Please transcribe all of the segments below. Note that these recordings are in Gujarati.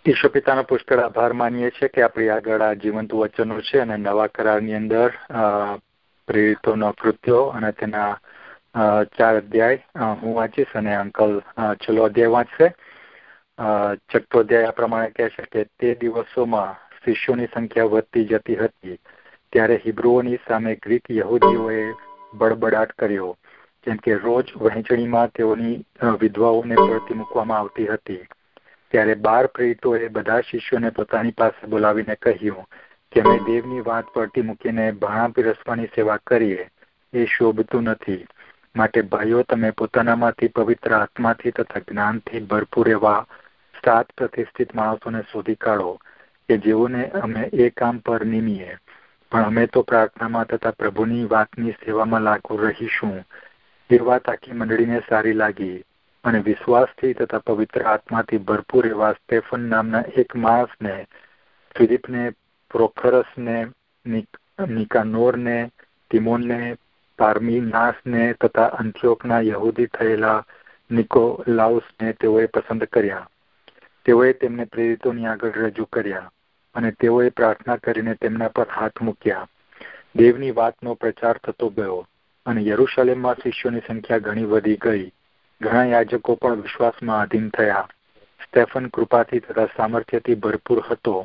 ઈશ્વર પિતાનો પુષ્કળ આભાર માનીએ છીએ કે આપણી આગળ આ જીવંત વચનો છે અને નવા કરારની અંદર પ્રેરિતોના કૃત્યો અને તેના 4 અધ્યાય હું વાંચીશ અને અંકલ 6 અધ્યાય વાંચશે. 6 અધ્યાય આ પ્રમાણે કહે છે કે તે દિવસોમાં શિષ્યોની સંખ્યા વધતી જતી હતી ત્યારે હિબ્રુઓની સામે ગ્રીક યહૂદીઓએ બળબડાટ કર્યો, કેમ કે રોજ વહેંચણીમાં તેઓની વિધવાઓને પડતી મૂકવામાં આવતી હતી. ત્યારે 12 પ્રેરિતોએ બધા શિષ્યોને પોતાની પાસે બોલાવીને કહ્યું કે અમે દેવની વાત પડતી મૂકીને ભાણા પીરસવાની સેવા કરીએ, એ શોભતું નથી. માટે ભાઈઓ, તમે પોતાનામાંથી પવિત્ર આત્માથી તથા જ્ઞાનથી ભરપૂર એવા 7 પ્રતિષ્ઠિત માણસોને શોધી કાઢો કે જેઓને અમે એ કામ પર નિમીએ. પણ અમે તો પ્રાર્થનામાં તથા પ્રભુની વાતની સેવામાં લાગુ રહીશું. એ વાત આખી મંડળીને સારી લાગી અને વિશ્વાસથી તથા પવિત્ર આત્માથી ભરપૂર એવા સ્ટેફન નામના એક માણસને, ફિલિપને, પ્રોખરસને, નિકાનોરને, તિમોનને, પાર્મિનાસને તથા અંતિયોકના યહૂદી થયેલા નિકોલાઉસને તેઓએ પસંદ કર્યા. તેઓએ તેમને પ્રેરિતોની આગળ રજૂ કર્યા અને તેઓએ પ્રાર્થના કરીને તેમના પર હાથ મૂક્યા. દેવની વાતનો પ્રચાર થતો ગયો અને યરૂશલેમમાં શિષ્યોની સંખ્યા ઘણી વધી ગઈ. ઘણા યાજકો પણ વિશ્વાસમાં આધીન થયા. સ્ટેફન કૃપાથી તથા સામર્થ્યથી ભરપૂર હતો.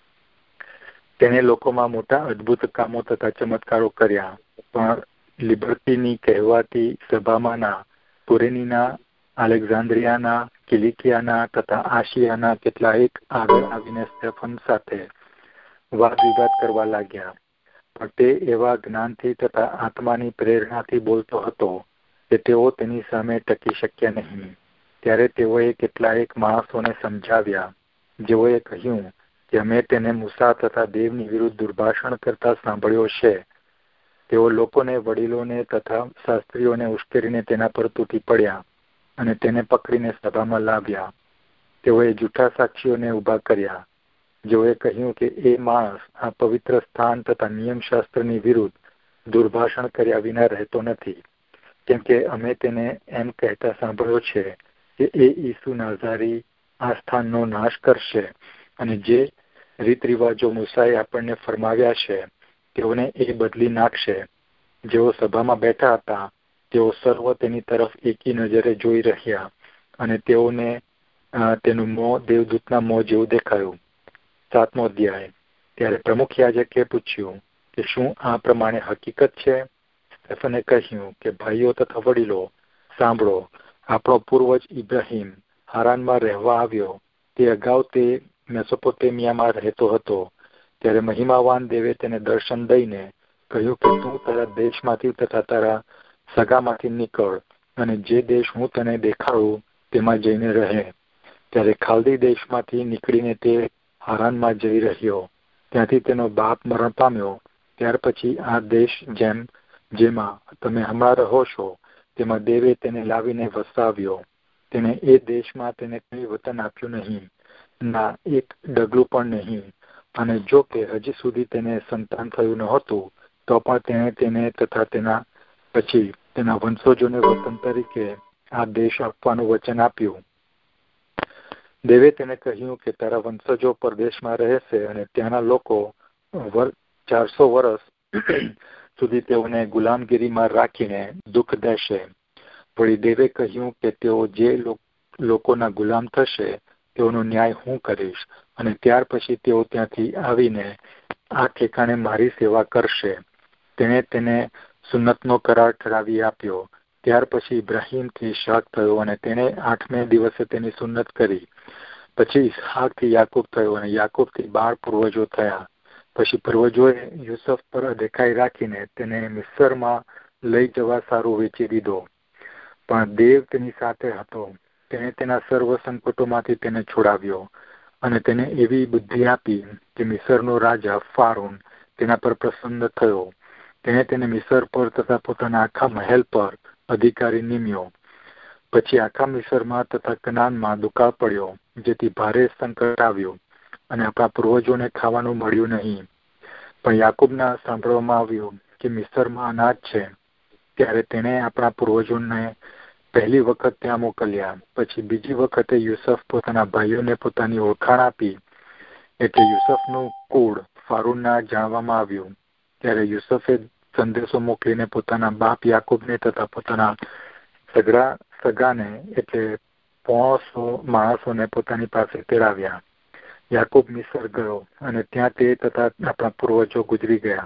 તેને લોકોમાં મોટા અદ્ભુત કામો તથા ચમત્કારો કર્યા. પણ લિબર્ટીની કહેવાતી સભામાંના કુરેનીના, અલેક્ઝાન્દ્રિયાના, કિલિકિયાના તથા આશિયાના કેટલાક આગળ આવીને સ્ટેફન સાથે વાદ વિવાદ કરવા લાગ્યા. પણ તે એવા જ્ઞાનથી તથા આત્માની પ્રેરણાથી બોલતો હતો કે તેઓ તેની સામે ટકી શક્યા નહીં. ત્યારે તેઓએ કેટલાક માણસોને સમજાવ્યા, જેઓએ કહ્યું કે અમે તેને મૂસા તથા દેવની વિરુદ્ધ દુર્ભાષણ કરતા સાંભળ્યો છે. તેઓ લોકોને, વડીલોને તથા શાસ્ત્રીઓને ઉશ્કેરીને તેના પર તૂટી પડ્યા અને તેને પકડીને સભામાં લાવ્યા. તેઓએ જૂઠા સાક્ષીઓને ઊભા કર્યા, જેઓએ કહ્યું કે એ માણસ આ પવિત્ર સ્થાન તથા નિયમશાસ્ત્રની વિરુદ્ધ દુર્ભાષણ કર્યા વિના રહેતો નથી, કેમ કે અમે તેને એમ કહેતા સાંભળ્યો છે કે એ ઈસુ નાઝારી આ સ્થાનનો નાશ કરશે અને જે રીત રિવાજો મૂસાએ આપણને ફરમાવ્યા છે તેઓને એ બદલી નાખશે. જેઓ સભામાં બેઠા હતા તેઓ સર્વ તેની તરફ એકી નજરે જોઈ રહ્યા અને તેઓને તેનું મોં દેવદૂતના મોં જેવું દેખાયું. 7મો અધ્યાય. ત્યારે પ્રમુખ યાજકે પૂછ્યું કે શું આ પ્રમાણે હકીકત છે? સ્ટેફને કહ્યું કે ભાઈઓ તથા વડીલો, સાંભળો. આપણો પૂર્વજ ઇબ્રાહિમ હારાનમાં રહેવા આવ્યો. તે અગાઉ તે મેસોપોટેમિયામાં રહેતો હતો. ત્યારે મહિમાવાન દેવે તેને દર્શન દઈને કહ્યું કે તું તારા દેશમાંથી તથા તારા સગામાંથી નીકળ અને જે દેશ હું તને દેખાડું તેમાં જઈને રહે. ત્યારે ખાલદી દેશમાંથી નીકળીને તે હારાનમાં જઈ રહ્યો. ત્યાંથી તેનો બાપ મરણ પામ્યો. ત્યાર પછી આ દેશ જેમાં તમે હમણાં રહો છો તેમાં દેવે તેને લાવીને વસાવ્યો. તેને એ દેશમાં તેને કંઈ વતન આપ્યું નહીં, ના એક ડગલું પણ નહીં. અને જો કે હજી સુધી તેને સંતાન થયું નહોતું, તો પણ તેણે તેને તથા તેના પછી તેના વંશજોને વતન તરીકે આ દેશ આપવાનું વચન આપ્યું. દેવે તેને કહ્યું કે તારા વંશજો પરદેશમાં રહેશે અને ત્યાંના લોકો 400 વર્ષ સુધી તેઓને ગુલામગીરીમાં રાખીને દુઃખ દેશે. વળી દેવે કહ્યું કે તેઓ જે લોકોના ગુલામ થશે તેઓનો ન્યાય હું કરીશ અને ત્યાર પછી તેઓ ત્યાંથી આવીને આ ઠેકાણે મારી સેવા કરશે. તેણે તેને સુન્નતનો કરાર ઠરાવી આપ્યો. ત્યાર પછી ઇબ્રાહીમથી ઇસહાક થયો અને તેણે 8મે દિવસે તેની સુન્નત કરી. પછી ઇસહાકથી યાકૂબ થયો અને યાકૂબથી 12 પૂર્વજો થયા. પછી પૂર્વજોએ યુસુફ પર દેખાઈ રાખીને તેને મિસ્રમાં લઈ જવા સારું વેચી દીધો. પણ દેવ તેની સાથે હતો. તેણે તેના સર્વ સંકટોમાંથી તેને છોડાવ્યો અને તેને એવી બુદ્ધિ આપી કે મિસરનો રાજા ફારૂન તેના પર પ્રસન્ન થયો. તેણે તેને મિસર પર તથા પોતાના આખા મહેલ પર અધિકારી નિમ્યો. પછી આખા મિસરમાં તથા કનાનમાં દુકાળ પડ્યો, જેથી ભારે સંકટ આવ્યું અને આપણા પૂર્વજોને ખાવાનું મળ્યું નહીં. પણ યાકૂબના સાંભળવામાં આવ્યું કે મિસરમાં અનાજ છે. ત્યારે તેણે આપણા પૂર્વજોને પહેલી વખત ત્યાં મોકલ્યા. પછી બીજી વખતે યુસુફ પોતાના ભાઈઓને પોતાની ઓળખાણ આપી, એટલે યુસુફનું કુળ ફારૂનના જાણવામાં આવ્યું. ત્યારે યુસુફે સંદેશો મોકલીને પોતાના બાપ યાકૂબને તથા પોતાના સગાને એટલે 500 માણસોને પોતાની પાસે તેડાવ્યા. યાકૂબ મિસ્ર ગયો અને ત્યાં તે તથા આપણા પૂર્વજો ગુજરી ગયા.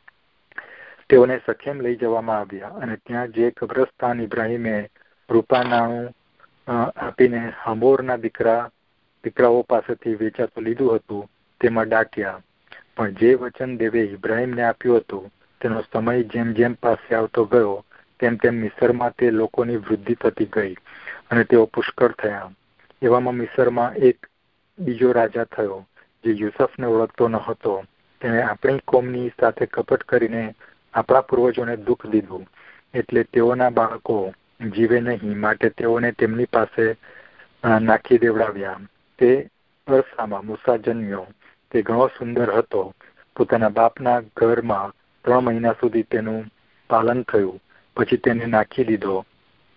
તેઓને શેકેમ લઈ જવામાં આવ્યા અને ત્યાં જે કબ્રસ્તાન ઇબ્રાહીમે રૂપાનાણું આપીને હમોરના દીકરાઓ પાસેથી વેચાતું લીધું હતું તેમાં દાટ્યા. પણ જે વચન દેવે ઇબ્રાહીમને આપ્યું હતું તેનો સમય જેમ જેમ પાસે આવતો ગયો તેમ તેમ મિસરમાં તે લોકોની વૃદ્ધિ થતી ગઈ અને તેઓ પુષ્કળ થયા. એવામાં મિસરમાં એક બીજો રાજા થયો જે યુસુફને ઓળખતો ન હતો. તેણે આપણી કોમની સાથે કપટ કરીને આપણા પૂર્વજોને દુઃખ દીધું, એટલે તેઓના બાળકો જીવે નહીં, માટે તેઓને તેમની પાસે નાખી દેવડાવ્યા. તે અરસામાં મૂસા જન્મ્યો. તે ઘણો સુંદર હતો. પોતાના બાપના ઘરમાં 3 મહિના સુધી તેનું પાલન થયું. પછી તેને નાખી દીધો.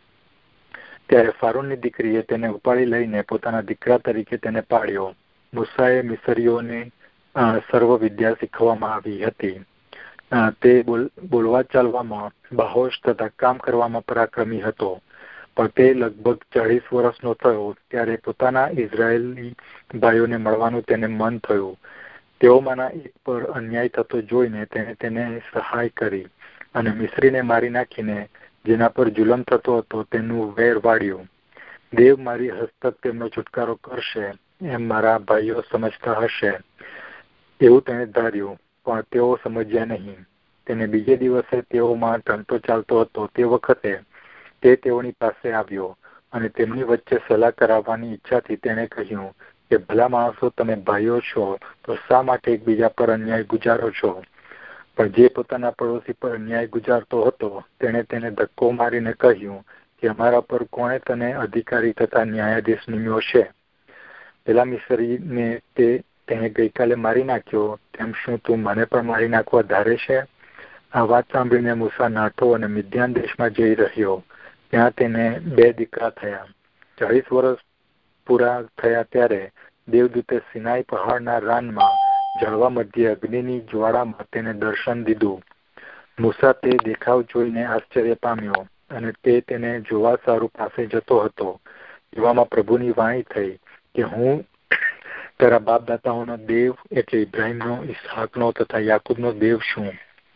ત્યારે ફારૂનની દીકરીએ તેને ઉપાડી લઈને પોતાના દીકરા તરીકે તેને પાળ્યો. મૂસાએ મિસરીઓને સર્વ વિદ્યા શીખવવામાં આવી હતી. તે બોલવા ચાલવામાં બાહોશ તથા કામ કરવામાં પરાક્રમી હતો. પણ તે લગભગ 40 વર્ષનો થયો ત્યારે પોતાના ઇઝરાયેલી ભાઈઓને મળવાનું તેને મન થયું. તેઓમાંના એક પર અન્યાય થતો જોઈને તેણે તેને સહાય કરી અને મિસ્રીને મારી નાખીને જેના પર જુલમ થતો હતો તેનું વેર વાળ્યું. દેવ મારી હસ્તક તેમનો છુટકારો કરશે એમ મારા ભાઈઓ સમજતા હશે એવું તેણે ધાર્યું, પણ તેઓ સમજ્યા નહીં. તેને બીજે દિવસે તેઓમાં ટંટો ચાલતો હતો તે વખતે તે તેઓની પાસે આવ્યો અને તેમની વચ્ચે સલાહ કરાવવાની ઈચ્છાથી તેણે કહ્યું કે ભલા માણસો, તમે ભાઈઓ છો તો શા માટે એકબીજા પર અન્યાય ગુજારો છો? પણ જે પોતાના પડોશી પર અન્યાય ગુજારતો હતો તેણે તેને ધક્કો મારીને કહ્યું કે અમારા પર કોણે તને અધિકારી તથા ન્યાયાધીશ નિમ્યો છે? પેલા મિસરીને તેને ગઈકાલે મારી નાખ્યો, તેમ શું તું મને પણ મારી નાખવા ધારે છે? આ વાત સાંભળીને મૂસા નાઠો અને મિદ્યાન દેશમાં જઈ રહ્યો. ત્યાં તેને 2 દીકરા થયા. 40 વર્ષ પૂરા થયા ત્યારે દેવદૂતે સિનાઈ પહાડના રાનમાં જળવા મધ્યે અગ્નિની જ્વાળામાં તેને દર્શન દીધું. મૂસા તે દેખાવ જોઈને આશ્ચર્ય પામ્યો અને તેને જોવા સારું પાસે જતો હતો. એવામાં પ્રભુની વાણી થઈ કે હું તારા બાપ દાતાઓનો દેવ એટલે ઇબ્રાહીમનો, ઇસ્હાકનો તથા યાકૂબનો દેવ છું.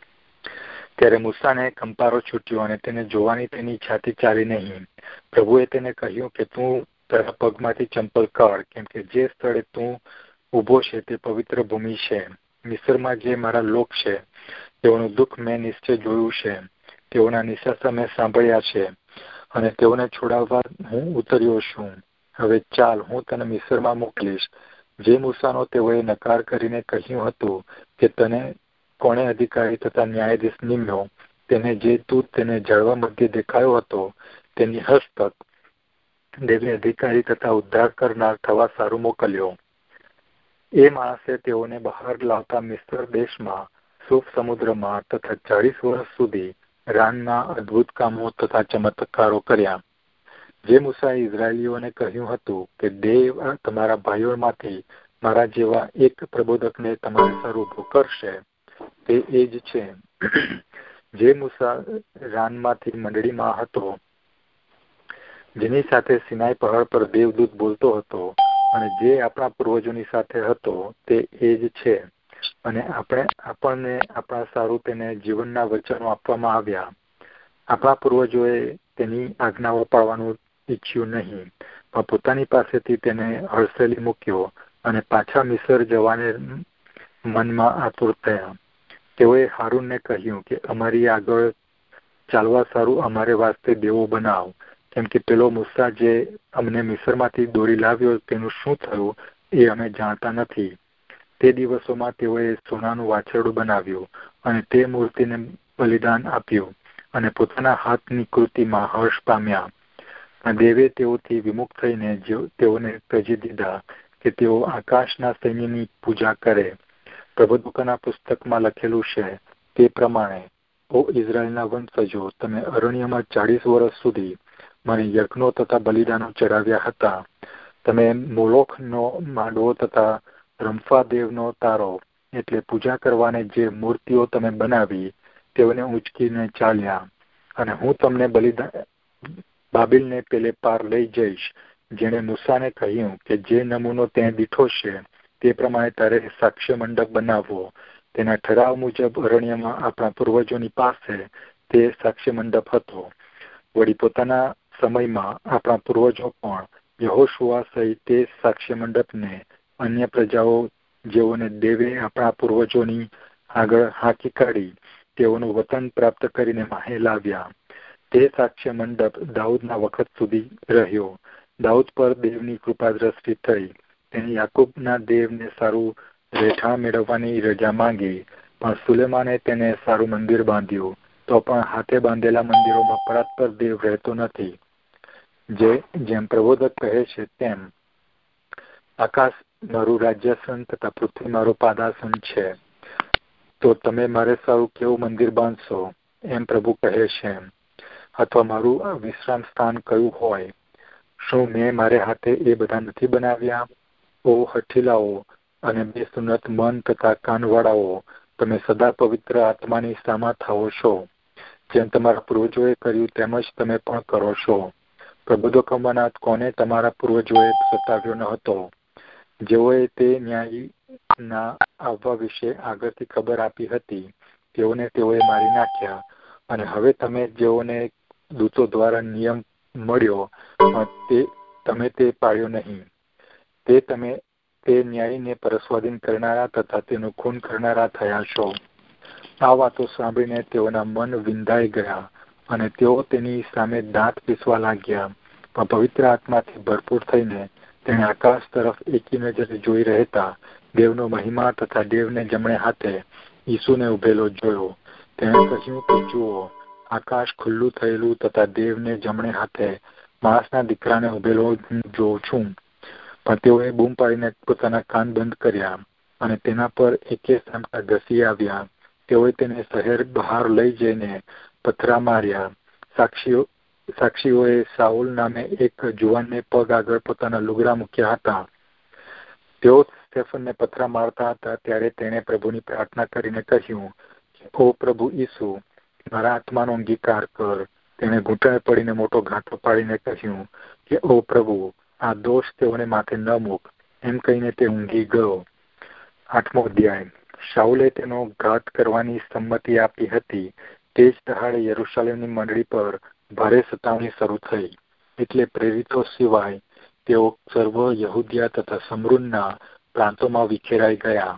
ત્યારે મૂસાને કંપારો છૂટ્યો અને તેને જોવાની તેની ઈચ્છાથી ચાલી નહીં. પ્રભુએ તેને કહ્યું કે તું તારા પગમાંથી ચંપલ કાઢ, કેમ કે જે સ્થળે તું ઉભો છે તે પવિત્ર ભૂમિ છે. મિસ્રમાં જે મારા લોક છે તેઓનું દુઃખ મેં નિશ્ચય જોયું છે. તેઓના નિશાસા મેં સાંભળ્યા છે અને તેઓને છોડાવવા હું ઉતર્યો છું. હવે ચાલ, હું તને મિસ્રમાં મોકલીશ. જે મૂસાનો તેઓએ નકાર કરીને કહ્યું હતું કે તને કોણે અધિકારી તથા ન્યાયાધીશ નિમ્યો, તેને જળવા મધ્યે દેખાયો હતો તેની હસ્તક દેવે અધિકારી તથા ઉદ્ધાર કરનાર થવા સારું મોકલ્યો. એ માણસે તેઓને બહાર લાવતા મિસ્ર દેશમાં સુફ સમુદ્રમાં તથા 40 વર્ષ સુધી રાનમાં અદ્ભુત કામો તથા ચમત્કારો કર્યા. જે મૂસાએ ઇઝરાયેલીઓને કહ્યું હતું કે દેવ તમારા ભાઈઓમાંથી મારા જેવા એક પ્રબોધકને તમારે સર ઉભો કરશે, તે એ જ છે. જે મૂસા રાનમાંથી મંડળીમાં હતો, જેની સાથે સિનાઈ પહાડ પર દેવદૂત બોલતો હતો અને જે આપણા પૂર્વજોની સાથે હતો તે એ જ છે. અને આપણને આપણા સારું તેને જીવનના વચનો આપવામાં આવ્યા. આપણા પૂર્વજોએ તેની આજ્ઞાઓ પાળવાનું ઈચ્છ્યું નહીં, પણ પોતાની પાસેથી તેને હડસેલી મૂક્યો અને પાછા મિસર જવાને મનમાં આતુર થયા. તેઓએ હારૂનને કહ્યું કે અમારી આગળ ચાલવા સારું અમારે વાસ્તે દેવો બનાવ, કેમ કે પેલો મૂસા જે અમને મિસરમાંથી દોરી લાવ્યો તેનું શું થયું એ અમે જાણતા નથી. તે દિવસોમાં તેઓએ સોનાનું વાછરડું બનાવ્યું અને તે મૂર્તિને બલિદાન આપ્યું અને પોતાના હાથની કૃતિમાં હર્ષ પામ્યા. દેવે તેઓથી વિમુખ થઈને તેઓને ત્યજી દીધા કે તેઓ આકાશના સૈન્યની પૂજા કરે. પ્રબોધકોના પુસ્તકમાં લખેલું છે તે પ્રમાણે, ઓ ઇઝરાયેલના વંશજો, તમે અરણ્યમાં 40 વર્ષ સુધી મને યજ્ઞો તથા બલિદાનો ચડાવ્યા હતા. તમે મોલોખનો માંડવો તથા રંફાદેવનો તારો એટલે પૂજા કરવાને જે મૂર્તિઓ તમે બનાવી તેઓને ઉંચકીને ચાલ્યા. અને હું તમને બાબિલને પેલે પાર લઈ જઈશ, જેણે મૂસાને કહ્યું કે જે નમૂનો ત્યાં દીઠો છે તે પ્રમાણે તારે સાક્ષ્ય મંડપ બનાવવો. તેના ઠરાવ મુજબ અરણ્યમાં આપણા પૂર્વજોની પાસે તે સાક્ષ્ય મંડપ હતો. વળી પોતાના સમયમાં આપણા પૂર્વજો પણ યહોશુઆ સહિત તે સાક્ષ્ય મંડપને અન્ય પ્રજાઓ જેઓને દેવે આપણા પૂર્વજોની આગળ હાંકી કાઢી તેઓનું વતન પ્રાપ્ત કરીને માહે લાવ્યા. તે સાક્ષ્ય મંડપ દાઉદના વખત સુધી રહ્યો. દાઉદ પર દેવની કૃપા દ્રષ્ટિ થઈ. તેને યાકૂબના દેવને સારું રહેઠાણ મેળવવાની રજા માંગી, પણ સુલેમાને તેને સારું મંદિર બાંધ્યું. તો પણ હાથે બાંધેલા મંદિરોમાં પરાત્પર દેવ રહેતો નથી. જેમ પ્રબોધક કહે છે તેમ આકાશ મારું રાજ્યાસન તથા પૃથ્વી મારું પાદાસન છે. તો તમે મારે સારું કેવું મંદિર બાંધશો, એમ પ્રભુ કહે છે. અથવા મારું વિશ્રામ સ્થાન કયું હોય? શું મેં મારે હાથે એ બધા નથી બનાવ્યા? ઓ હઠીલાઓ અને બેસુન્નત મન તથા કાનવાળાઓ, તમે સદા પવિત્ર આત્માની સામા થાઓ છો. જેમ તમારા પૂર્વજોએ કર્યું તેમ જ તમે પણ કરો છો. પ્રબોધકોમાંના કોને તમારા પૂર્વજોએ સતાવ્યો ન હતો? જેઓએ તે ન્યાયના આવવા વિશે આગળથી ખબર આપી હતી તેઓને તેઓએ મારી નાખ્યા. અને હવે તમે જેઓને દૂતો દ્વારા નિયમ મળ્યો તમે તે પાળ્યો નહીં. તે ન્યાયને પરસ્વાધીન કરનારા તથા તેનું ખૂન કરનારા થયા છો. આ વાતો સાંભળીને તેઓના મન વિંધાઈ ગયા અને તેઓ તેની સામે દાંત પીસવા લાગ્યા. પણ પવિત્ર આત્માથી ભરપૂર થઈને તેણે આકાશ તરફ એકી નજરે જોઈ રહેતા દેવનો મહિમા તથા દેવને જમણે હાથે ઈસુને ઉભેલો જોયો. તેણે કહ્યું કે જુઓ, આકાશ ખુલ્લું થયેલું તથા દેવને જમણે હાથે માણસના દીકરાને ઉભેલો હું જોઉં છું. પણ તેઓએ બૂમ પાડીને પોતાના કાન બંધ કર્યા અને તેના પર એકે સામટા ઘસી આવ્યા. તેઓએ તેને શહેર બહાર લઈ જઈને પથરા માર્યા. સાક્ષીઓએ સાઉલ નામે એક જુવાનને પગ આગળ પોતાના લુગડા મૂક્યા હતા. તેઓ સ્ટેફનને પથરા મારતા હતા ત્યારે તેણે પ્રભુની પ્રાર્થના કરીને કહ્યું, ઓ પ્રભુ ઈસુ, મારા આત્માનો અંગીકાર કર. તેણે ઘૂંટણે પડીને મોટો ઘાંટો પાડીને કહ્યું કે ઓ પ્રભુ, આ દોષ તેઓને માથે ન મૂક. એમ કહીને તે ઊંઘી ગયો. 8મો અધ્યાય. શાઉલે તેનો ઘાત કરવાની સંમતિ આપી હતી તે જ દહાડે યરૂશાલેમની મંડળી પર ભારે સતાવણી શરૂ થઈ. એટલે પ્રેરિતો સિવાય તેઓ સર્વ યહૂદિયા તથા સમરૂનના પ્રાંતોમાં વિખેરાઈ ગયા.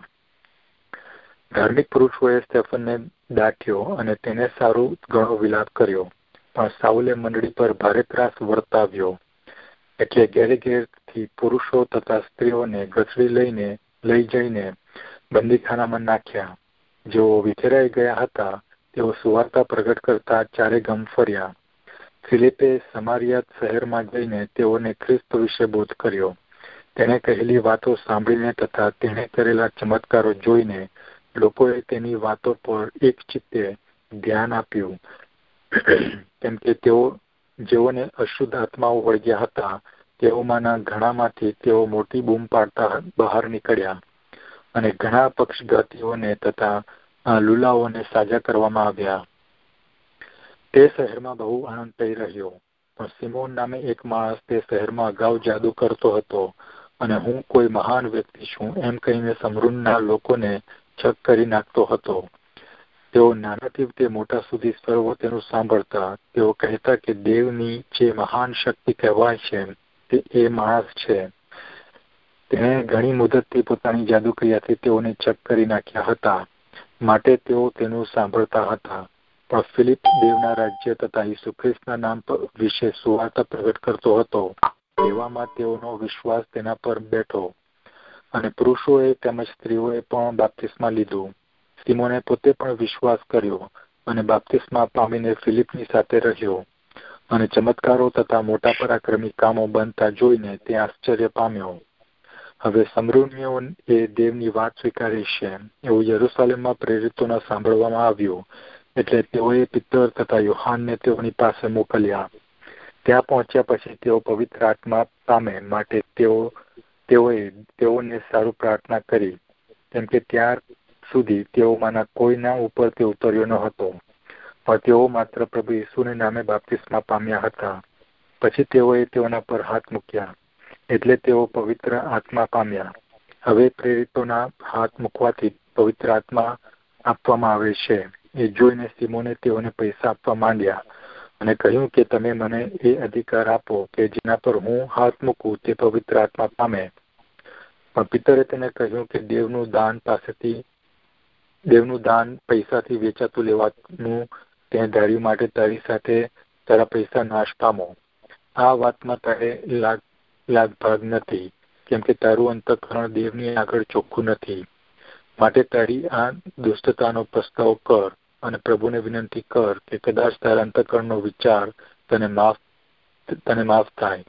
ધાર્મિક પુરુષોએ સ્ટેફનને દાટ્યો અને તેને સારું ઘણો વિલાપ કર્યો. પણ સાઉલે મંડળી પર ભારે ત્રાસ વર્તાવ્યો. એટલે ઘેરે ઘેરથી પુરુષો તથા સ્ત્રીઓને ઘસડી લઈ જઈને બંદીખાનામાં નાખ્યા. જેઓ વિખેરાઈ ગયા હતા તેઓ સુવાર્તા પ્રગટ કરતા ચારે ગામ ફર્યા. ફિલિપે સમારિયા શહેરમાં જઈને તેઓને ખ્રિસ્ત વિશે બોધ કર્યો. તેણે કહેલી વાતો સાંભળીને તથા તેણે કરેલા ચમત્કારો જોઈને લોકોએ તેની વાતો પર એક ચિત્તે ધ્યાન આપ્યું. કેમ કે જેઓને અશુદ્ધ આત્માઓ વળગ્યા હતા તેઓમાંના ઘણામાંથી તેઓ મોટી બૂમ પાડતા બહાર નીકળ્યા અને ઘણા પક્ષઘાતીઓને તથા લુલાઓને સાજા કરવામાં આવ્યા. તે શહેરમાં બહુ આનંદ થઈ રહ્યો. પણ સિમોન નામે એક માણસ તે શહેરમાં અગાઉ જાદુ કરતો હતો અને હું કોઈ મહાન વ્યક્તિ છું એમ કહીને સમરૂનના લોકોને છક કરી નાખતો હતો. તેઓ નાનાથી તે મોટા સુધી સર્વ તેનું સાંભળતા. તેઓ કહેતા કે દેવની જે મહાન શક્તિ કહેવાય છે તે એ માણસ છે. તેણે ઘણી મુદતથી પોતાની જાદુક્રિયાથી તેઓને ચક કરી નાખ્યા હતા, માટે તેઓ તેનું સાંભળતા હતા. પણ ફિલિપ દેવના રાજ્ય તથા ઈસુ ખ્રિસ્તના નામ વિશે સુવાર્તા પ્રગટ કરતો હતો. એવામાં તેઓનો વિશ્વાસ તેના પર બેઠો અને પુરુષોએ તેમજ સ્ત્રીઓએ પણ બાપ્તિસ્મા લીધું. સિમોને પોતે પણ વિશ્વાસ કર્યો અને બાપ્તિસ્મા પામીને ફિલિપની સાથે રહ્યો અને ચમત્કારો તથા મોટા પરાક્રમી કામો બનતા જોઈને તે આશ્ચર્ય પામ્યો. હવે સમરૂનીઓ એ દેવની વાત સ્વીકારી છે એવું યરૂશાલેમમાં પ્રેરિતોના સાંભળવામાં આવ્યું. એટલે તેઓએ પિત્તર તથા યોહાનને તેઓની પાસે મોકલ્યા. ત્યાં પહોંચ્યા પછી તેઓ પવિત્ર આત્મા પામે માટે તેઓને સારું પ્રાર્થના કરી, કેમ કે ત્યાર સુધી તેઓમાંના કોઈના ઉપર તે ઉતર્યો ન હતો, પણ તેઓ માત્ર પ્રભુ ઈસુને નામે બાપ્તિસ્મા પામ્યા હતા. પછી તેઓએ તેઓના પર હાથ મૂક્યા, એટલે તેઓ પવિત્ર આત્મા પામ્યા. હવે પ્રેરિતોના હાથ મૂકવાથી પવિત્ર આત્મા આપવામાં આવે છે. એ જોઈને સિમોને તેઓને પૈસા આપવા માંડ્યા અને કહ્યું કે તમે મને એ અધિકાર આપો કે જેના પર હું હાથ મૂકું તે પવિત્ર આત્મા પામે. પણ પિતરે તેને કહ્યું કે દેવનું દાન પૈસાથી વેચાતું લેવાનું તે ધાર્યું માટે તારી સાથે તારા પૈસા નાશ પામો. આ વાતમાં તારે લાગભાગ નથી, કેમ કે તારું અંતઃકરણ દેવની આગળ ચોખ્ખું નથી. માટે તારી આ દુષ્ટતાનો પસ્તાવો કર અને પ્રભુને વિનંતી કર કે કદાચ તારા અંતઃકરણનો વિચાર તને માફ થાય.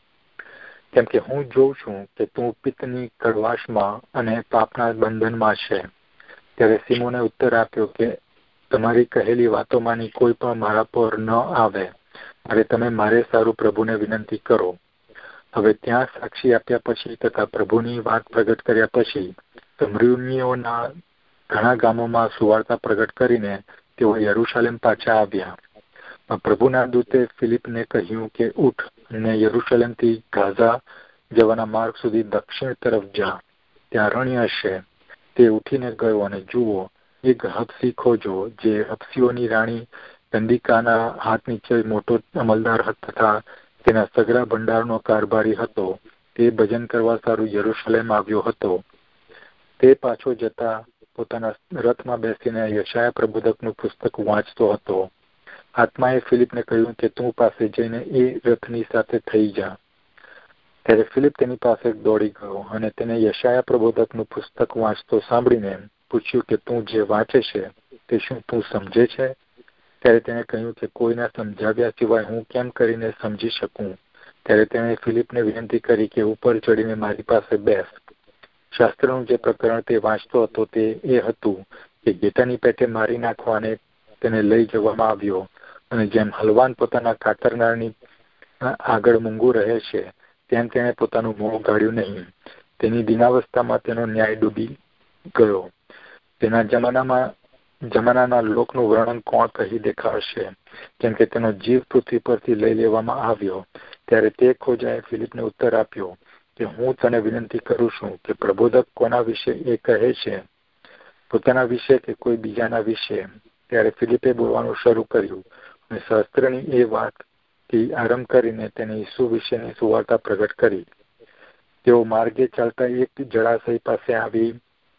કેમ કે હું જોઉં છું કે તું પિત્તની કડવાશમાં અને પાપના બંધનમાં છે. ત્યારે સિમોને ઉત્તર આપ્યો કે તમારી કહેલી વાતોમાંની કોઈ પણ મારા પર ન આવે, અને તમે મારે સારું પ્રભુને વિનંતી કરો. હવે ત્યાં સાક્ષી આપ્યા પછી તથા પ્રભુની વાત પ્રગટ કર્યા પછી સમરીઓના ઘણા ગામોમાં સુવાર્તા પ્રગટ કરીને તેઓ યરૂશાલેમ પાછા આવ્યા. પ્રભુના દૂતે ફિલિપને કહ્યું કે ઉઠ અને યરૂશાલેમથી ગાઝા જવાના માર્ગ સુધી દક્ષિણ તરફ જા, ત્યાં રણ્ય હશે. તે ઉઠીને ગયો અને જુઓ, એક હબસી ખોજો જે હબસીઓની રાણી ચંદિકાના હાથ નીચે મોટો અમલદાર તથા તેના સગરા ભંડારનો કારભારી હતો, તે ભજન કરવા સારું યરૂશાલેમ આવ્યો હતો. તે પાછો જતા પોતાના રથમાં બેસીને યશાયા પ્રબોધકનું પુસ્તક વાંચતો હતો. આત્માએ ફિલિપને કહ્યું કે તું પાસે જઈને એ રથની સાથે થઈ જા. ત્યારે ફિલિપ તેની પાસે દોડી ગયો અને તેને યશાયા પ્રબોધકનું પુસ્તક વાંચતો સાંભળીને પૂછ્યું કે તું જે વાંચે છે તે શું તું સમજે છે? ત્યારે તેણે કહ્યું કે કોઈના સમજાવ્યા સિવાય હું કેમ કરીને સમજી શકું? ત્યારે તેણે ફિલિપને વિનંતી કરી કે ઉપર ચડીને મારી પાસે બેસ. શાસ્ત્રનું જે પ્રકરણ તે વાંચતો હતો તે એ હતું કે ગેટાની પેટે મારી નાખવા અને તેને લઈ જવામાં આવ્યો, અને જેમ હલવાન પોતાના કાતરનારની આગળ મૂંગું રહે છે તેમ તેણે પોતાનું મોં ગાળ્યું નહીં. તેની દિનાવસ્થામાં તેનો ન્યાય ડૂબી ગયો. તેના જમાનાના લોકનું વર્ણન કોણ કહી દેખાડશે, કેમ કે તેનો જીવ પૃથ્વી પરથી લઈ લેવામાં આવ્યો. ત્યારે તે ખોજાએ ફિલિપને ઉત્તર આપ્યો કે હું તને વિનંતી કરું છું કે પ્રબોધક કોના વિશે એ કહે છે, પોતાના વિશે કે કોઈ બીજાના વિશે? ત્યારે ફિલિપે બોલવાનું શરૂ કર્યું અને શાસ્ત્રની એ વાતથી આરંભ કરીને તેને ઈસુ વિશેની સુવાર્તા પ્રગટ કરી. તેઓ માર્ગે ચાલતા એક જળાશય પાસે આવી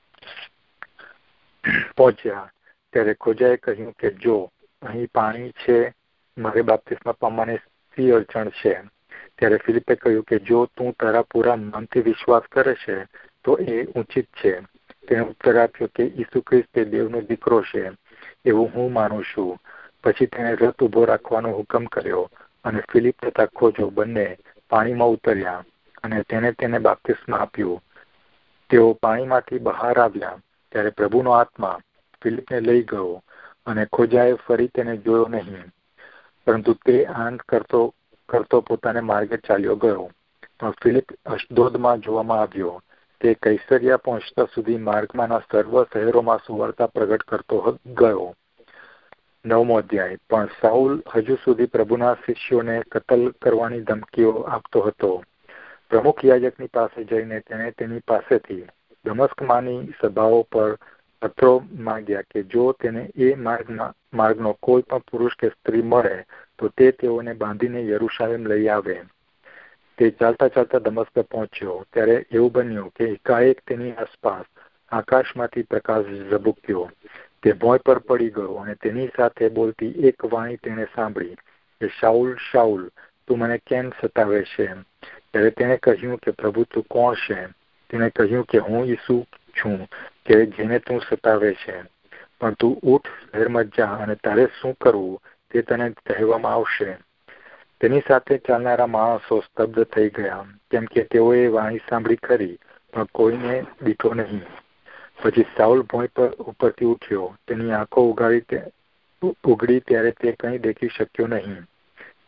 પહોંચ્યા. ત્યારે ખોજાએ કહ્યું કે જો અહીં પાણી છે, મારે બાપ્તિસ્મા પામવાની શી અડચણ છે? ત્યારે ફિલિપે કહ્યું કે જો તું તારા પૂરા મનથી વિશ્વાસ કરે છે તો એ ઉચિત છે. તેણે ઉત્તર આપ્યો કે ઈસુ ખ્રિસ્ત એ દેવનો દીકરો છે એવું હું માનું છું. પછી તેણે રથ ઉભો રાખવાનો હુકમ કર્યો અને ફિલિપ તથા ખોજો બંને પાણીમાં ઉતર્યા અને તેને બાપ્તિસ્મા આપ્યું. તેઓ પાણીમાંથી બહાર આવ્યા ત્યારે પ્રભુનો આત્મા ફિલિપને લઈ ગયો અને ખોજાએ ફરી તેને જોયો નહીં, પરંતુ તે આનંદ કરતો પોતાને માર્ગે ચાલ્યો ગયો. પણ ફિલિપ અશદોદમાં જોવામાં આવ્યો. તે કૈસરિયા પહોંચતા સુધી માર્ગમાંના સર્વ શહેરોમાં સુવાર્તા પ્રગટ કરતો ગયો. 9મો અધ્યાય. પણ સાઉલ હજુ સુધી પ્રભુના શિષ્યોને કતલ કરવાની ધમકીઓ આપતો હતો. પ્રમુખ યાજકની પાસે જઈને તેણે તેની પાસેથી દમસ્કમાંની સભાઓ પર પત્રો માંગ્યા કે જો તેને એ માર્ગનો કોઈ પણ પુરુષ કે સ્ત્રી મળે તો તે તેઓને બાંધીને યરૂશાલેમ લઈ આવે. તે ચાલતા ચાલતા દમસ્ક પહોંચ્યો. ત્યારે એવું બન્યું કે એકાએક તેની આસપાસ આકાશમાંથી પ્રકાશ ઝબૂક્યો. તે ભોંય પર પડી ગયો અને તેની સાથે બોલતી એક વાણી તેણે સાંભળી કે શાઉલ, શાઉલ, તું મને કેમ સતાવે છે? ત્યારે તેણે કહ્યું કે પ્રભુ તું કોણ છે? તેણે કહ્યું કે હું ઈસુ છું કે જેને તું સતાવે છે. પણ તું ઉઠ, શહેરમાં જા અને તારે શું કરવું તે તને કહેવામાં આવશે. તેની સાથે ચાલનારા માણસો સ્તબ્ધ થઈ ગયા, કેમ કે તેઓએ વાણી સાંભળી ખરી પણ કોઈને દીઠો નહીં. પછી સાઉલ ભોંય ઉપરથી ઉઠ્યો. તેની આંખો ઉઘડી ત્યારે તે કંઈ દેખી શક્યો નહીં.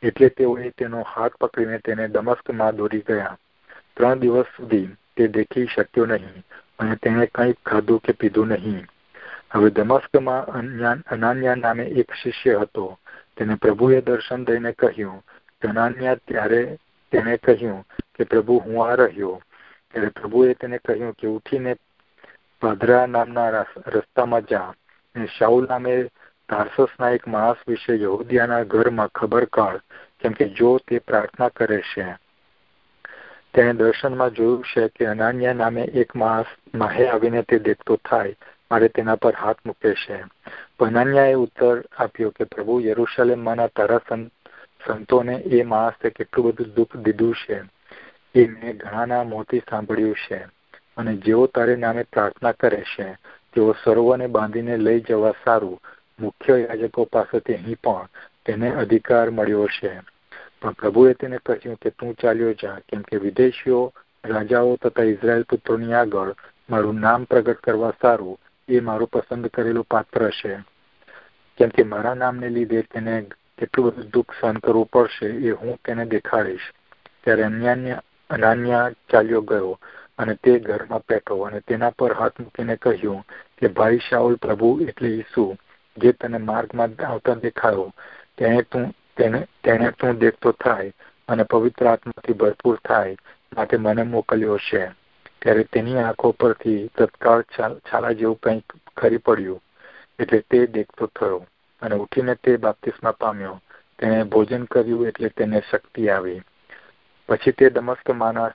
એટલે તેઓએ તેનો હાથ પકડીને તેને દમસ્કમાં દોરી ગયા. 3 દિવસ સુધી તે દેખી શક્યો નહીં અને તેણે કંઈ ખાધું કે પીધું નહીં. હવે દમસ્કમાં અનાન્યા નામે એક શિષ્ય હતો. તેને પ્રભુએ દર્શન દઈને કહ્યું કે અનાન્યા. ત્યારે તેણે કહ્યું કે પ્રભુ, હું આ રહ્યો. ત્યારે પ્રભુએ તેને કહ્યું કે ઉઠીને પાદરા નામના રસ્તામાં જા અને શાઉલ નામે તાર્સસના એક માણસ વિશે યહૂદિયાના ઘરમાં ખબર કાઢ, કેમ કે જો તે પ્રાર્થના કરે છે. તેણે દર્શનમાં જોયું છે કે અનાન્યા નામે એક માણસ માહે આવીને તે દેખતો થાય મારે તેના પર હાથ મૂકે છે. અનાન્યાએ ઉત્તર આપ્યો કે પ્રભુ, યરૂશલેમમાંના તારા સંતોને એ માણસે કેટલું બધું દુઃખ દીધું છે એ મેં ઘણાના મોંથી સાંભળ્યું છે, અને જેઓ તારે નામે પ્રાર્થના કરે છે તેઓ સર્વને બાંધીને લઈ જવા સારું મુખ્ય યાજકો પાસેથી અહીં પણ તેને અધિકાર મળ્યો છે. પણ પ્રભુએ તેને કહ્યું કે તું ચાલ્યો જા, કેમ કે વિદેશીઓ, રાજાઓ તથા ઇઝરાયલ પુત્રોની આગળ મારું નામ પ્રગટ કરવા સારું એ મારું પસંદ કરેલું પાત્ર છે. કેમ કે મારા નામને લીધે તેને કેટલું બધું દુઃખ સહન કરવું પડશે એ હું તેને દેખાડીશ. ત્યારે અનાન્યા ચાલ્યો ગયો અને તે ઘરમાં બેઠો અને તેના પર હાથ મૂકીને કહ્યું કે ભાઈ શાઉલ, પ્રભુ એટલે ઈસુ જે તને માર્ગમાં આવતા દેખાયો તેને તું દેખતો થાય અને પવિત્ર આત્માથી ભરપૂર થાય માટે મને મોકલ્યો છે. ત્યારે તેની આંખો પરથી તત્કાળ છાલા જેવું કંઈક ખરી પડ્યું, એટલે તે દેખતો થયો અને ઉઠીને તે બાપ્તિસ્મા પામ્યો. તેણે ભોજન કર્યું એટલે તેને શક્તિ આવી. પછી તે દમસ્કમાંના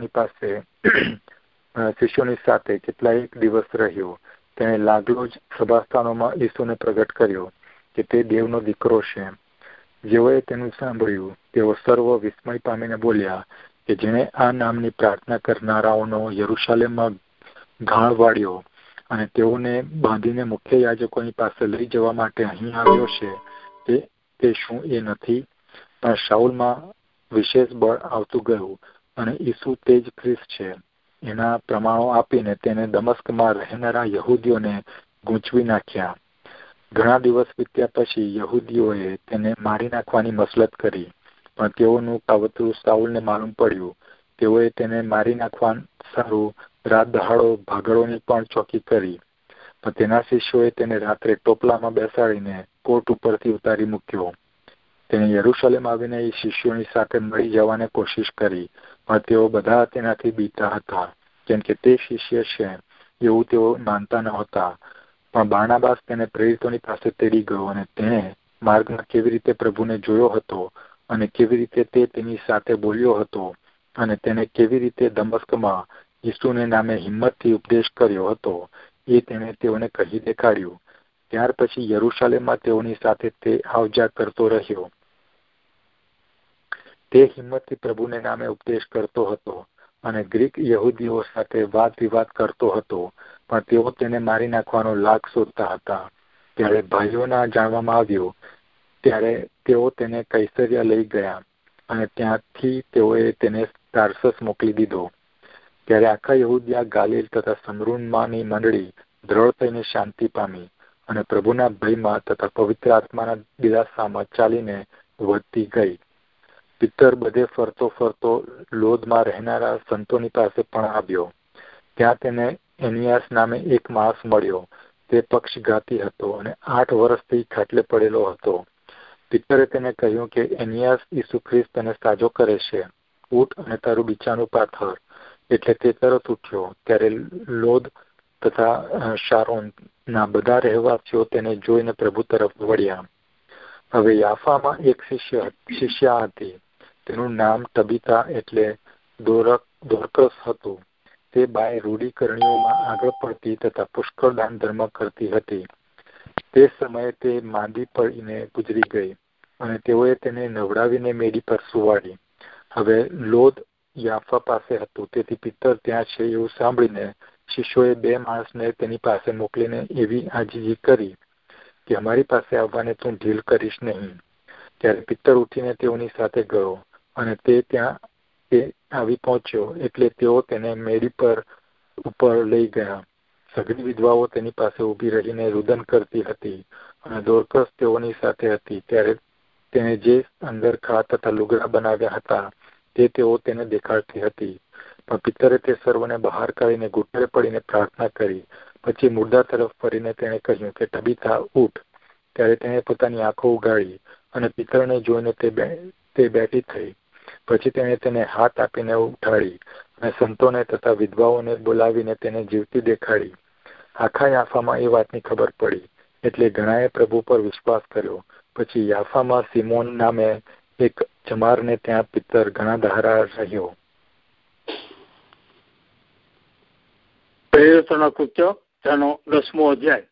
શિષ્યોની સાથે કેટલાયક દિવસ રહ્યો. તેણે લાગલો જ સભાસ્થાનોમાં ઈસુને પ્રગટ કર્યો કે તે દેવનો દીકરો છે. જેઓએ તેનું સાંભળ્યું તેઓ સર્વ વિસ્મય પામીને બોલ્યા કે જેણે આ નામની પ્રાર્થના કરનારાઓનો યરૂશાલેમમાં ઘાણ વાળ્યો અને તેઓને બાંધીને મુખ્ય યાજકોની પાસે લઈ જવા માટે અહીં આવ્યો છે તે શું એ નથી? પણ શાઉલમાં વિશેષ બળ આવતું ગયું અને ઈસુ તે જ ખ્રિસ્ત છે એના પ્રમાણો આપીને તેને દમસ્કમાં રહેનારા યહૂદીઓને ગૂંચવી નાખ્યા. ઘણા દિવસ વીત્યા પછી યહૂદીઓએ તેને મારી નાખવાની મસલત કરી, પણ તેઓનું કાવતરું શાઉલને માલુમ પડ્યું. તેઓએ તેને મારી નાખવા સારું રાત દહાડો ભાગળોની પણ ચોકી કરી. પણ તેના શિષ્યોએ તેને રાત્રે ટોપલામાં બેસાડીને કોટ ઉપરથી ઉતારી મૂક્યો. તેને યરૂશલેમ આવીને એ શિષ્યોની સાથે મળી જવાની કોશિશ કરી, પણ તેઓ બધા તેનાથી બીતા હતા, કેમ કે તે શિષ્ય છે એવું તેઓ માનતા ન હતા. પણ બારનાબાસ તેને પ્રેરિતોની પાસે તેડી ગયો અને તેણે માર્ગમાં કેવી રીતે પ્રભુને જોયો હતો અને કેવી રીતે તે તેની સાથે બોલ્યો હતો અને તેને કેવી રીતે દમસ્કમાં ઈસુને નામે હિંમતથી ઉપદેશ કર્યો હતો એ તેણે તેઓને કહી દેખાડ્યું. ત્યાર પછી યરૂશાલેમમાં તેઓની સાથે તે આવજા કરતો રહ્યો. તે હિંમતથી પ્રભુને નામે ઉપદેશ કરતો હતો અને ગ્રીક યહૂદીઓ સાથે વાદ વિવાદ કરતો હતો, પણ તેઓ તેને મારી નાખવાનો લાગ શોધતા હતા. ત્યારે ભાઈઓના જાણવામાં આવ્યું ત્યારે તેઓ તેને કૈસરિયા લઈ ગયા અને ત્યાંથી તેઓએ તેને તાર્સસ મોકલી દીધો. ત્યારે આખા યહૂદિયા, ગાલિલ તથા સમરૂનમાંની મંડળી દ્રઢ થઈને શાંતિ પામી અને પ્રભુના ભયમાં તથા પવિત્ર આત્માના દિલાસામાં ચાલીને વધતી ગઈ. પિત્તર બધે ફરતો લોદમાં રહેનારા સંતોની પાસે પણ આવ્યો. ત્યાં તેને એનિયાસ નામે એક માણસ મળ્યો. તે પક્ષઘાતી હતો અને 8 વર્ષથી ખાટલે પડેલો હતો. પિત્તરે તેને કહ્યું કે એનિયાસ ઈસુ ખ્રિસ્ત તને સાજો કરે છે, ઉઠ અને તારું બિછાનું પાથર. એટલે તે તરત ઉઠ્યો. ત્યારે લોદ તથા શારોનના બધા રહેવાસીઓ તેને જોઈને પ્રભુ તરફ વળ્યા. હવે યાફામાં એક શિષ્યા હતી. તેનું નામ તબીતા એટલે દોર્કસ હતું. તે બાય રૂઢિકરણીઓમાં આગળ પડતી તથા પુષ્કળ દાન ધર્મ કરતી હતી. તે સમયે તે માંદી પડીને ગુજરી ગઈ અને તેઓએ તેને નવડાવીને મેડી પર સુવાડી. હવે લોદ યાફા પાસે હતું, તેથી પિત્તર ત્યાં છે એવું સાંભળીને શિષ્યોએ 2 માણસને તેની પાસે મોકલીને એવી આજીજી કરી કે અમારી પાસે આવવાને તું ઢીલ કરીશ નહીં. ત્યારે પિત્તર ઉઠીને તેઓની સાથે ગયો અને તે ત્યાં આવી પહોંચ્યો એટલે તેઓ તેને મેડી પર ઉપર લઈ ગયા. સઘળી વિધવાઓ તેની પાસે ઊભી રહીને રુદન કરતી હતી અને દોર્કસ તેઓની સાથે હતી. ત્યારે તેણે જે અંગરખા તથા લુગડા બનાવ્યા હતા તે તેઓ તેને દેખાડતી હતી. પણ પિત્તરે તે સર્વને બહાર કાઢીને ઘૂંટણે પડીને પ્રાર્થના કરી. પછી મુર્દા તરફ ફરીને તેણે કહ્યું કે તબીથા ઉઠ. ત્યારે તેણે પોતાની આંખો ઉઘાડી અને પિત્તરને જોઈને તે બેઠી થઈ. પછી તેણે તેને હાથ આપીને ઉઠાડી અને સંતોને તથા વિધવાઓને બોલાવીને તેને જીવતી દેખાડી. આખા યાફામાં એ વાતની ખબર પડી, એટલે ઘણાએ પ્રભુ પર વિશ્વાસ કર્યો. પછી યાફામાં સિમોન નામે એક ચમારને ત્યાં પિત્તર ઘણા દાડા રહ્યો. પ્રેરિતોના કૃત્ય તેનો 10મો અધ્યાય.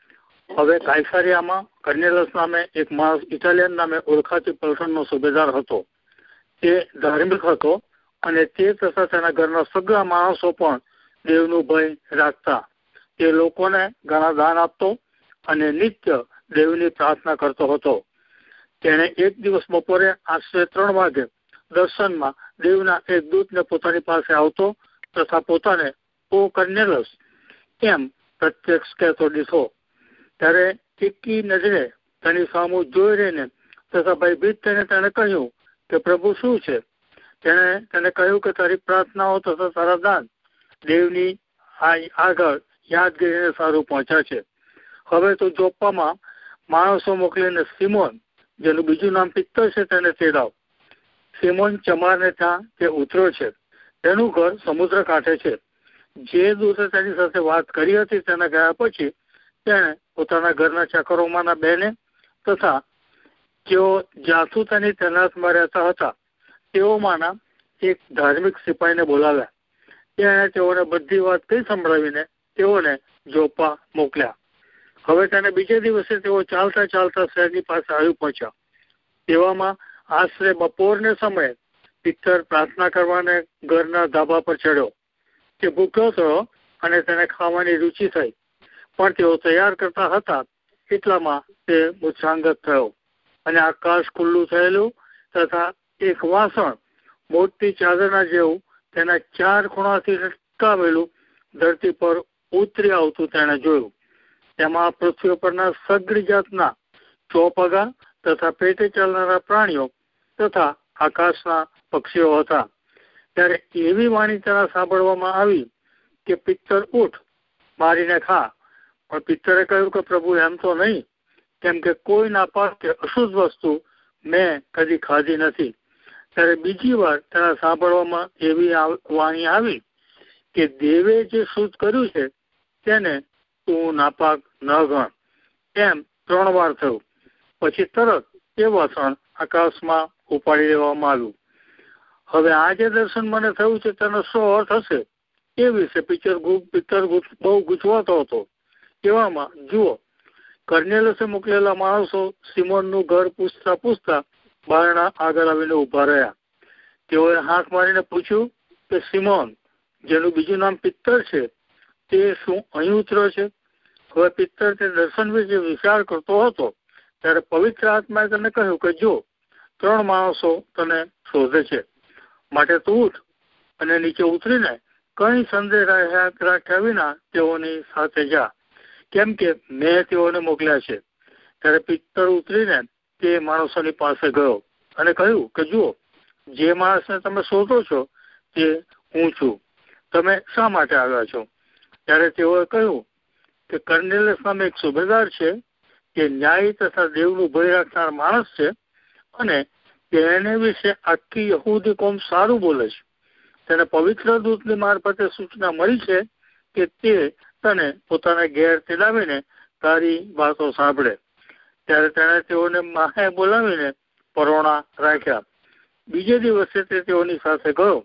હવે કાયસારિયામાં કર્નેલસ નામે એક માણસ ઇટાલિયન નામે ઓળખાતી પલટનનો સુબેદાર હતો. તે ધાર્મિક હતો અને તે તથા તેના ઘરના સગળા માણસો પણ દેવનું ભય રાખતા. તે લોકોને ઘણા દાન આપતો અને નિત્ય દેવની પ્રાર્થના કરતો હતો. તેણે એક દિવસ બપોરે આશરે 3 વાગે દર્શનમાં દેવના એક દૂતને પોતાની પાસે આવતો તથા પોતાને ઓ કર્નેલસ એમ પ્રત્યક્ષ કહેતો દીઠો. ત્યારે ટીકી નજરે તેની સામુ જોઈ રહીને તથા ભયભીત થઈને તેણે કહ્યું કે પ્રભુ શું છે? તેણે તેને કહ્યું કે તારી પ્રાર્થનાઓ તથા તારા દાન દેવની આગળ યાદગીરીને સારું પહોંચ્યા છે. હવે તો જોપ્પામાં માણસો મોકલીને સિમોન, જેનું બીજું નામ પિત્તર છે, તેને તેડાવ. સિમોન ચમારને ત્યાં તે ઉતર્યો છે. તેનું ઘર સમુદ્ર કાંઠે છે. જે દૂતે તેની સાથે વાત કરી હતી તેના ગયા પછી તેણે પોતાના ઘરના ચાકરોમાંના 2ને તથા જેઓ જાસૂતાની તૈનાતમાં રહેતા હતા તેઓમાંના એક ધાર્મિક સિપાહીને બોલાવ્યા. તેણે તેઓને બધી વાત કઈ સંભળાવીને તેઓને જોપ્પા મોકલ્યા. હવે તેને બીજે દિવસે તેઓ ચાલતા ચાલતા શહેરની પાસે આવી પહોંચ્યા. તેવામાં આશરે બપોરને સમયે પિત્તર પ્રાર્થના કરવાને ઘરના ધાબા પર ચડ્યો. તે ભૂખ્યો થયો અને તેને ખાવાની રુચિ થઈ, પણ તેઓ તૈયાર કરતા હતા એટલામાં તે મૂર્છાંગત થયો અને આકાશ ખુલ્લું થયેલું તથા એક વાસણ મોટી ચાદરના જેવું તેના 4 ખૂણાથી લટકાવેલું ધરતી પર ઉતરી આવતું તેણે જોયું. તેમાં પૃથ્વી પરના સઘળી જાતના ચોપગા તથા પેટે ચાલનારા પ્રાણીઓ તથા આકાશના પક્ષીઓ હતા. ત્યારે એવી વાણી તેના સાંભળવામાં આવી કે પિત્તર ઉઠ, મારીને ખા. પણ પિત્તરે કહ્યું કે પ્રભુ એમ તો નહીં, કેમ કે કોઈ નાપાક કે અશુદ્ધ વસ્તુ મેં કદી ખાધી નથી. ત્યારે બીજી વાર તેના સાંભળવામાં એવી વાણી આવી કે દેવે જે શુદ્ધ કર્યું છે તેને તું નાપાક ન ગણ. એમ 3 વાર થયું. પછી તરત એ વાસણ આકાશમાં ઉપાડી લેવામાં આવ્યું. હવે આ જે દર્શન મને થયું છે તેનો શું અર્થ હશે એ વિશે પિત્તર બહુ ગૂંચવાતો હતો. એવામાં જુઓ, કર્નેલસે મોકલેલા માણસો સિમોનનું ઘર પૂછતા બારણા આગળ આવીને ઉભા રહ્યા. તેઓએ હાથ મારીને પૂછ્યું કે સિમોન, જેનું બીજું નામ પિત્તર છે, તે શું અહીં ઉતર્યો છે? હવે પિત્તર તે દર્શન વિશે વિચાર કરતો હતો ત્યારે પવિત્ર આત્માએ તેને કહ્યું કે જો 3 માણસો તને શોધે છે, માટે તું ઉઠ અને નીચે ઉતરીને કઈ સંદેહ રાખ્યા વિના તેઓની સાથે જા, કેમ કે મેં તેઓને મોકલ્યા છે. ત્યારે પિત્તર ઉતરીને તે માણસોની પાસે ગયો અને કહ્યું કે જુઓ, જે માણસને તમે શોધો છો તે હું છું. તમે શા માટે આવ્યા છો? ત્યારે તેઓએ કહ્યું કે કર્નેલસ નામે એક સુબેદાર છે, કે ન્યાય તથા દેવનું ભય રાખનાર માણસ છે અને તેને વિશે આખી યહૂદી કોમ સારું બોલે છે. તેને પવિત્ર દૂતની મારફતે સૂચના મળી છે કે તે તને પોતાના ઘેર તેડાવીને તારી વાતો સાંભળે. ત્યારે તેણે તેઓને માહે બોલાવીને પરોણા રાખ્યા. બીજે દિવસે તે તેઓની સાથે ગયો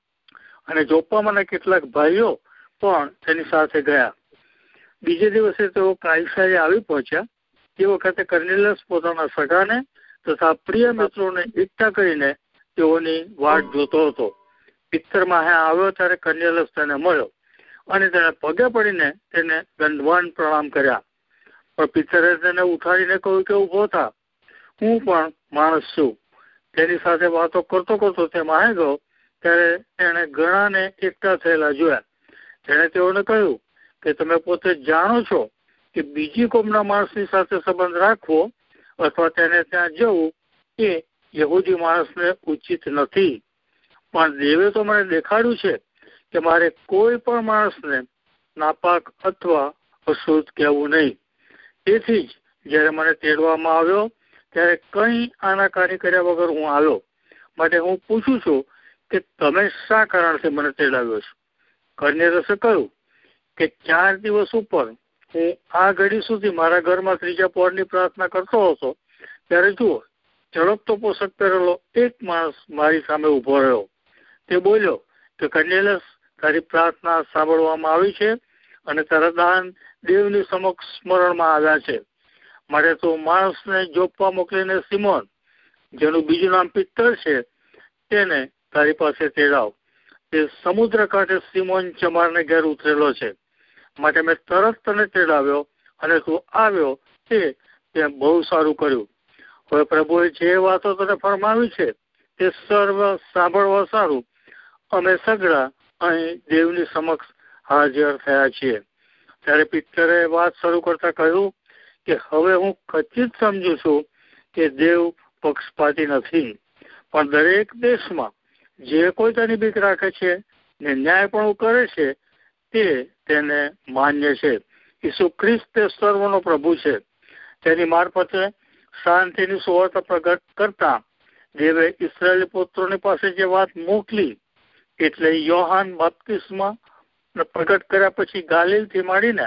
અને જોપ્પામાંના કેટલાક ભાઈઓ પણ તેની સાથે ગયા. બીજે દિવસે તેઓ કાયસારિયા આવી પહોંચ્યા. તે વખતે કર્નેલસ પોતાના સગાને તથા પ્રિય મિત્રોને એકઠા કરીને તેઓની વાટ જોતો હતો. પિત્તર માહે આવ્યો ત્યારે કર્નેલસ તેને મળ્યો અને તેને પગે પડીને તેને દંડવાન પ્રણામ કર્યા. પણ પિત્તરે તેને ઉઠાડીને કહ્યું કે ઉભો થા, હું પણ માણસ છું. તેની સાથે વાતો કરતો તે માહે ગયો ત્યારે તેણે ઘણાને એકઠા થયેલા જોયા. તેણે તેઓને કહ્યું કે તમે પોતે જાણો છો કે બીજી કોમના માણસની સાથે સંબંધ રાખવો અથવા તેને ત્યાં જવું એ યહૂદી માણસને ઉચિત નથી, પણ દેવે તો મને દેખાડ્યું છે કે મારે કોઈ પણ માણસને નાપાક અથવા અશુદ્ધ કહેવું નહીં. તેથી જ જયારે મને તેડવામાં આવ્યો ત્યારે કંઈ આનાકાની કર્યા વગર હું આવ્યો. માટે હું પૂછું છું કે તમે શા કારણથી મને તેડાવ્યો છો? કર્નેલિયસે કહ્યું કે 4 દિવસ ઉપર હું આ ઘડી સુધી મારા ઘરમાં ત્રીજા પહોરની પ્રાર્થના કરતો હતો, ત્યારે જુઓ, ઝડપતો પોષક પહેરેલો એક માણસ મારી સામે ઉભો રહ્યો. તે બોલ્યો કે કર્નેલિયસ, તારી પ્રાર્થના સાંભળવામાં આવી છે અને તારા દાન દેવની સમક્ષ સ્મરણમાં આવ્યા છે. માટે તું માણસને જોપવા મોકલીને સિમોન, જેનું બીજું નામ પિત્તર છે, તેને તારી પાસે તેડાવ. તે સમુદ્ર કાંઠે સિમોન ચમારને ઘેર ઉતરેલો છે. માટે મેં તરત તને તેડાવ્યો અને તું આવ્યો, તે બહુ સારું કર્યું. હવે પ્રભુએ જે વાતો તને ફરમાવી છે તે સર્વ સાંભળવા સારું અમે સગડા અહીં દેવની સમક્ષ હાજર થયા છીએ. ત્યારે પિત્તરે વાત શરૂ કરતા કહ્યું કે હવે હું ખચિત સમજુ છું કે દેવ પક્ષપાતી નથી, પણ દરેક દેશમાં જે કોઈ તેની બીક રાખે છે ને ન્યાયપણું કરે છે તે તેને માન્ય છે. ઈસુ ખ્રિસ્ત તે સર્વનો પ્રભુ છે. તેની મારફતે શાંતિની સુવાર્તા પ્રગટ કરતા દેવે ઇસ્રાયેલી પુત્રોની પાસે જે વાત મોકલી, એટલે યોહાન બાપ્તિસ્મા પ્રગટ કર્યા પછી ગાલિલથી માંડીને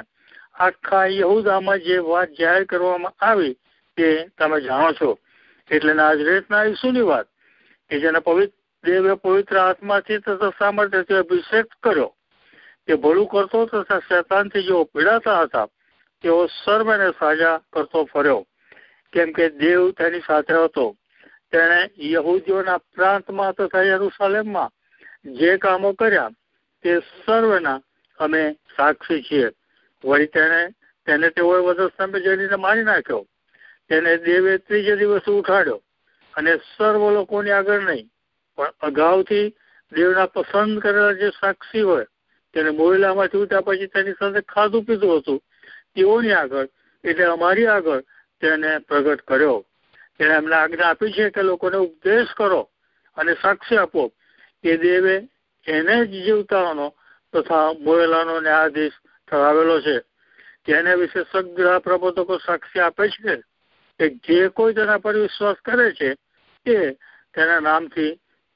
આખા યહૂદામાં જે વાત જાહેર કરવામાં આવી તે તમે જાણો છો. એટલે નાઝરેતના ઈસુની વાત કે જેને દેવે પવિત્ર આત્માથી તથા સામર્થ્યથી અભિષેક કર્યો, તે ભલું કરતો તથા શૈતાનથી જેઓ પીડાતા હતા તેઓ સર્વને સાજા કરતો ફર્યો, કેમ કે દેવ તેની સાથે હતો. તેણે યહૂદીઓના પ્રાંતમાં તથા યરૂશાલેમમાં જે કામો કર્યા તે સર્વના અમે સાક્ષી છીએ. વળી તેને તેઓએ વધસ્તંભે જડીને મારી નાખ્યો. તેને દેવે ત્રીજે દિવસે ઉઠાડ્યો અને સર્વ લોકોની આગળ નહીં, પણ અગાઉથી દેવના પસંદ કરેલા જે સાક્ષી હોય તેને મોહિલામાંથી ઉઠ્યા પછી તેની સાથે ખાધું પીધું હતું તેઓની આગળ, એટલે અમારી આગળ તેને પ્રગટ કર્યો. તેણે અમને આજ્ઞા આપી છે કે લોકોને ઉપદેશ કરો અને સાક્ષી આપો કે દેવે એને જ જીવતાનો તથા મોયેલાનો ન્યાયાધીશ ઠરાવેલો છે. તેને વિશે સગળા પ્રબોધકો સાક્ષી આપે છે કે જે કોઈ તેના પર વિશ્વાસ કરે છે તે તેના નામથી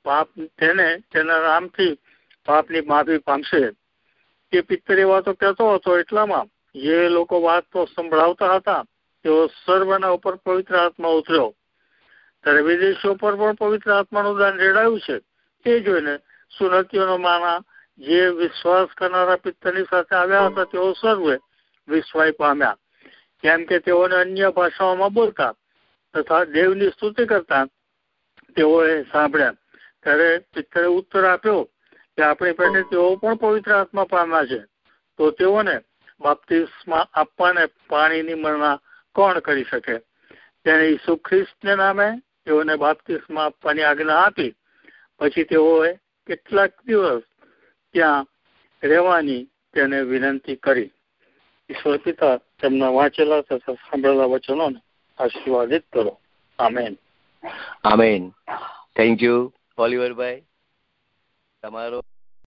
પાપની માફી પામશે. તે પિત્તરે વાતો કહેતો હતો, એટલામાં જે લોકો વાતો સંભળાવતા હતા તેઓ સર્વના ઉપર પવિત્ર આત્મા ઉતર્યો. ત્યારે વિદેશીઓ પર પણ પવિત્ર આત્માનું દાન રેડાયું છે. તે જોઈને સુનતીઓનો માના જે વિશ્વાસ કરનારા પિત્તરની સાથે આવ્યા હતા તેઓ સર્વે વિસ્મય પામ્યા, કેમ કે તેઓને અન્ય ભાષાઓમાં બોલતા તથા દેવની સ્તુતિ કરતા તેઓએ સાંભળ્યા. ત્યારે પિત્તરે ઉત્તર આપ્યો કે આપણી પેટે તેઓ પણ પવિત્ર આત્મા પામ્યા છે, તો તેઓને બાપ્તિસ્મા આપવાને પાણીની મના કોણ કરી શકે? તેને ઈસુ ખ્રિસ્તને નામે તેઓને બાપ્તિસ્મા આપવાની આજ્ઞા આપી. પછી તેઓએ કેટલાક દિવસ ત્યાં રહેવાની તેને વિનંતી કરી. ઈશ્વર પિતા તેમના વાંચેલા તથા સાંભળેલા વચનોને આશીર્વાદિત કરો. આમેન. આમેન. થેન્ક યુ ઓલિવરભાઈ. તમારો